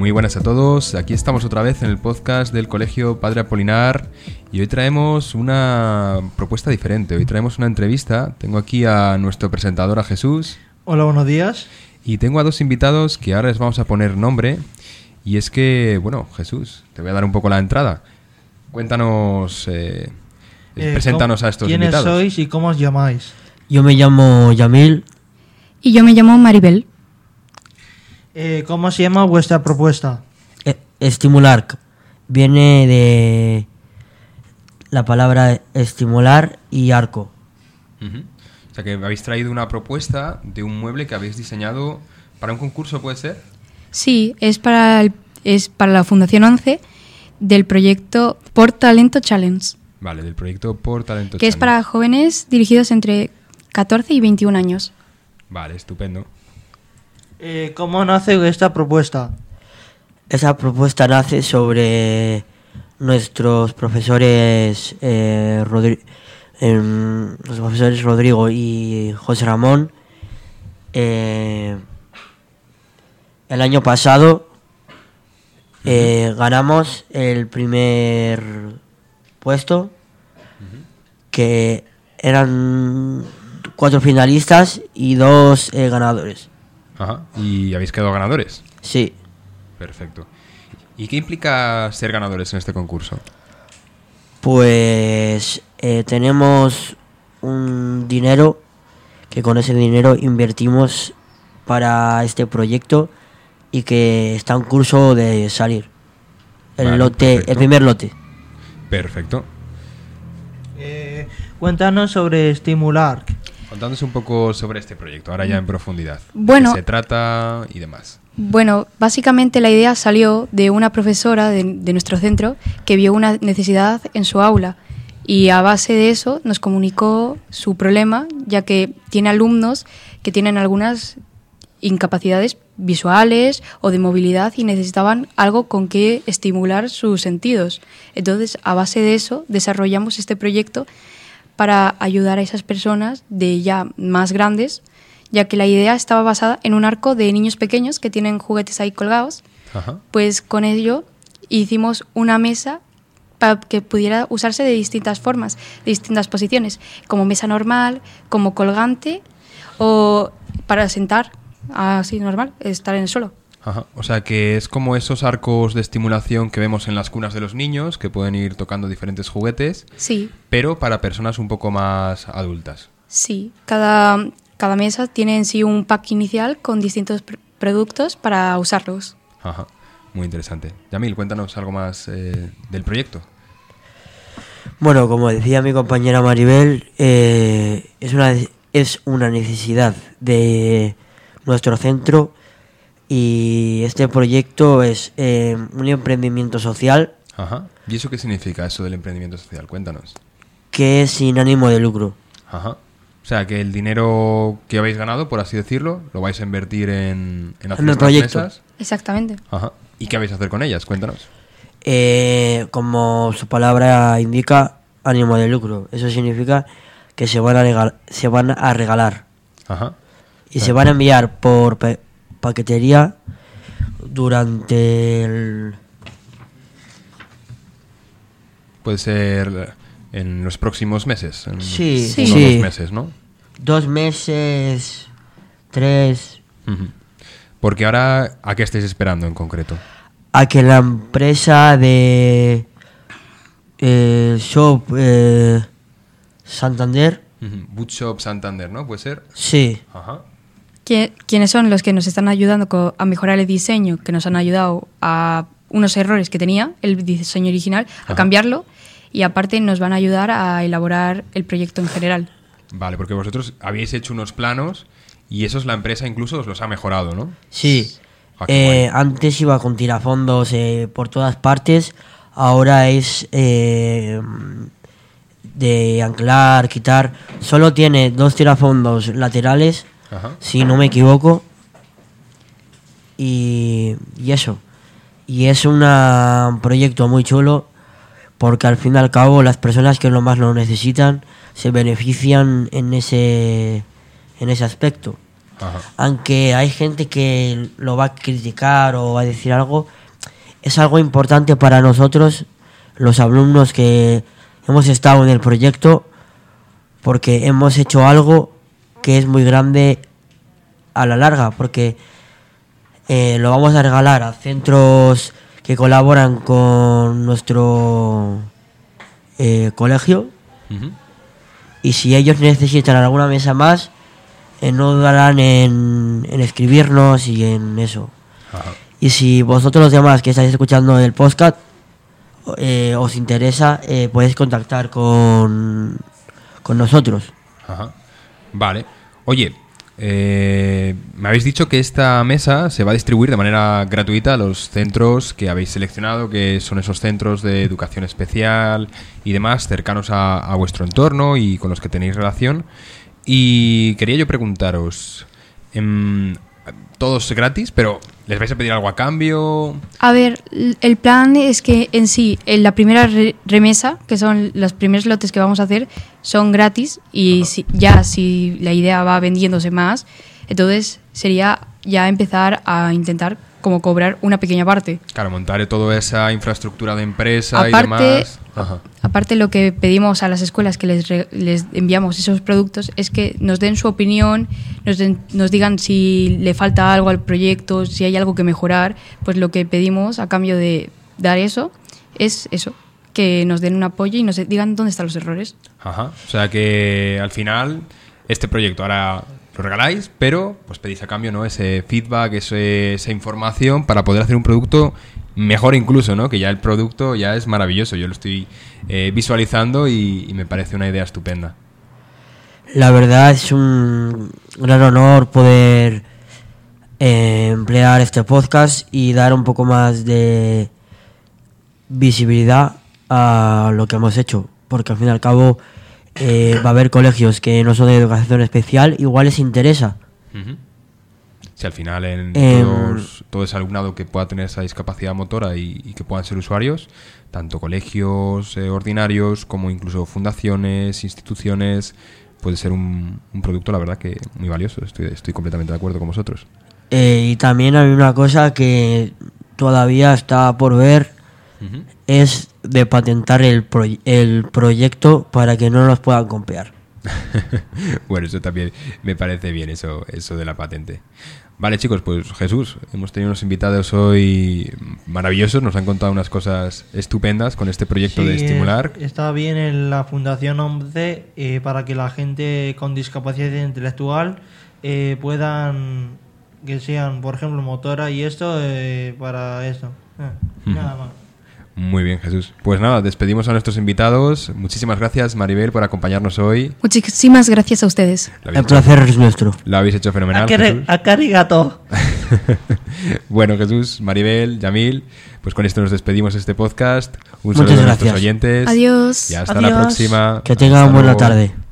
Muy buenas a todos, aquí estamos otra vez en el podcast del Colegio Padre Apolinar y hoy traemos una propuesta diferente, hoy traemos una entrevista. Tengo aquí a nuestro presentador, a Jesús. Hola, buenos días. Y tengo a dos invitados que ahora les vamos a poner nombre. Y es que, bueno, Jesús, te voy a dar un poco la entrada. Cuéntanos, preséntanos a estos invitados. ¿Quiénes sois y cómo os llamáis? Yo me llamo Yamil. Y yo me llamo Maribel. ¿Cómo se llama vuestra propuesta? Estimular. Viene de la palabra estimular y arco. Uh-huh. O sea que habéis traído una propuesta de un mueble que habéis diseñado para un concurso, ¿puede ser? Sí, es para la Fundación 11 del proyecto Por Talento Challenge. Vale, del proyecto Por Talento que Challenge. Es para jóvenes dirigidos entre 14 y 21 años. Vale, estupendo. ¿Cómo nace esta propuesta? Esa propuesta nace sobre nuestros profesores los profesores Rodrigo y José Ramón. El año pasado ganamos el primer puesto, que eran 4 finalistas y 2 ganadores. Ajá. ¿Y habéis quedado ganadores? Sí. Perfecto. ¿Y qué implica ser ganadores en este concurso? Pues tenemos un dinero que con ese dinero invertimos para este proyecto y que está en curso de salir. Perfecto. El primer lote. Perfecto. Cuéntanos sobre Estimular. Contándonos un poco sobre este proyecto, ahora ya en profundidad. Bueno, ¿De qué se trata y demás? Bueno, básicamente la idea salió de una profesora de nuestro centro que vio una necesidad en su aula y a base de eso nos comunicó su problema, ya que tiene alumnos que tienen algunas incapacidades visuales o de movilidad y necesitaban algo con que estimular sus sentidos. Entonces, a base de eso, desarrollamos este proyecto para ayudar a esas personas de ya más grandes, ya que la idea estaba basada en un arco de niños pequeños que tienen juguetes ahí colgados. Ajá. Pues con ello hicimos una mesa para que pudiera usarse de distintas formas, de distintas posiciones, como mesa normal, como colgante o para sentar, así normal, estar en el suelo. Ajá. O sea que es como esos arcos de estimulación que vemos en las cunas de los niños, que pueden ir tocando diferentes juguetes, Sí, pero para personas un poco más adultas. sí. Cada mesa tiene en sí un pack inicial con distintos productos para usarlos. Ajá. Muy interesante. Yamil, cuéntanos algo más del proyecto. Bueno, como decía mi compañera Maribel, es una necesidad de nuestro centro y este proyecto es un emprendimiento social. Ajá. ¿Y eso qué significa, eso del emprendimiento social? Cuéntanos. Que es sin ánimo de lucro. Ajá. O sea, que el dinero que habéis ganado, por así decirlo, lo vais a invertir en hacer el estas proyecto. mesas. Exactamente. Ajá. ¿Y qué vais a hacer con ellas? Cuéntanos. Como su palabra indica, ánimo de lucro. Eso significa que se van a regalar. Ajá. Y se van a enviar por paquetería durante Puede ser en los próximos meses. En Sí, unos sí. 2 meses, ¿no? 2 meses, 3, Ujú. Porque ahora, ¿a qué estáis esperando en concreto? a que la empresa de Shop Santander, Ujú. Bootshop Santander, ¿no? ¿Puede ser? sí, Ajá. ¿Quiénes son los que nos están ayudando a mejorar el diseño, que nos han ayudado a unos errores que tenía el diseño original, a Ajá. cambiarlo, y aparte nos van a ayudar a elaborar el proyecto en general? Vale, porque vosotros habéis hecho unos planos y esos la empresa incluso os los ha mejorado, ¿no? sí. Ah, qué guay. Antes iba con tirafondos por todas partes, ahora es de anclar, quitar. Solo tiene 2 tirafondos laterales, Ajá. si no me equivoco, y eso. Y es un proyecto muy chulo porque al fin y al cabo las personas que lo más lo necesitan se benefician en ese aspecto. Ajá. Aunque hay gente que lo va a criticar o va a decir algo, es algo importante para nosotros, los alumnos que hemos estado en el proyecto, porque hemos hecho algo que es muy grande a la larga, porque lo vamos a regalar a centros que colaboran con nuestro colegio, Ujú. y si ellos necesitan alguna mesa más, no dudarán en escribirnos y en eso. Ajá. Y si vosotros los demás que estáis escuchando el podcast os interesa, podéis contactar con nosotros. Ajá. Vale. Oye, me habéis dicho que esta mesa se va a distribuir de manera gratuita a los centros que habéis seleccionado, que son esos centros de educación especial y demás, cercanos a vuestro entorno y con los que tenéis relación. Y quería yo preguntaros, todos gratis, pero ¿les vais a pedir algo a cambio? A ver, el plan es que en sí, en la primera remesa, que son los primeros lotes que vamos a hacer, son gratis y si la idea va vendiéndose más, entonces sería ya empezar a intentar como cobrar una pequeña parte. Claro, montar toda esa infraestructura de empresa y Aparte- demás. Ajá. Aparte, lo que pedimos a las escuelas que les enviamos esos productos es que nos den su opinión, nos digan si le falta algo al proyecto, si hay algo que mejorar. Pues lo que pedimos a cambio de dar eso es eso, que nos den un apoyo y nos digan dónde están los errores. Ajá. O sea que al final este proyecto ahora lo regaláis, pero pues pedís a cambio, ¿no?, ese feedback, esa información para poder hacer un producto mejor incluso, ¿no? Que ya el producto ya es maravilloso. Yo lo estoy visualizando y me parece una idea estupenda. La verdad es un gran honor poder emplear este podcast y dar un poco más de visibilidad a lo que hemos hecho, porque al fin y al cabo va a haber colegios que no son de educación especial, igual les interesa. Ujú. Si al final en Em, todo ese alumnado que pueda tener esa discapacidad motora y que puedan ser usuarios, tanto colegios ordinarios como incluso fundaciones, instituciones, puede ser un producto, la verdad, que muy valioso. Estoy completamente de acuerdo con vosotros. Y también hay una cosa que todavía está por ver, Ujú. es de patentar el proyecto para que no nos puedan copiar. Bueno, eso también me parece bien, eso de la patente. Vale, chicos, pues Jesús, hemos tenido unos invitados hoy maravillosos, nos han contado unas cosas estupendas con este proyecto de estimular. Está bien en la Fundación OMCE para que la gente con discapacidad intelectual puedan, que sean, por ejemplo, motora y esto, para esto. Nada más. Muy bien, Jesús. Pues nada, despedimos a nuestros invitados. Muchísimas gracias, Maribel, por acompañarnos hoy. Muchísimas gracias a ustedes. Lo El placer es nuestro. Lo habéis hecho fenomenal, Jesús. Acarigato. Bueno, Jesús, Maribel, Yamil, pues con esto nos despedimos de este podcast. Un Muchas saludo a nuestros gracias. oyentes. Adiós. Y hasta la Adiós. próxima. Que tengan Hasta buena luego. tarde.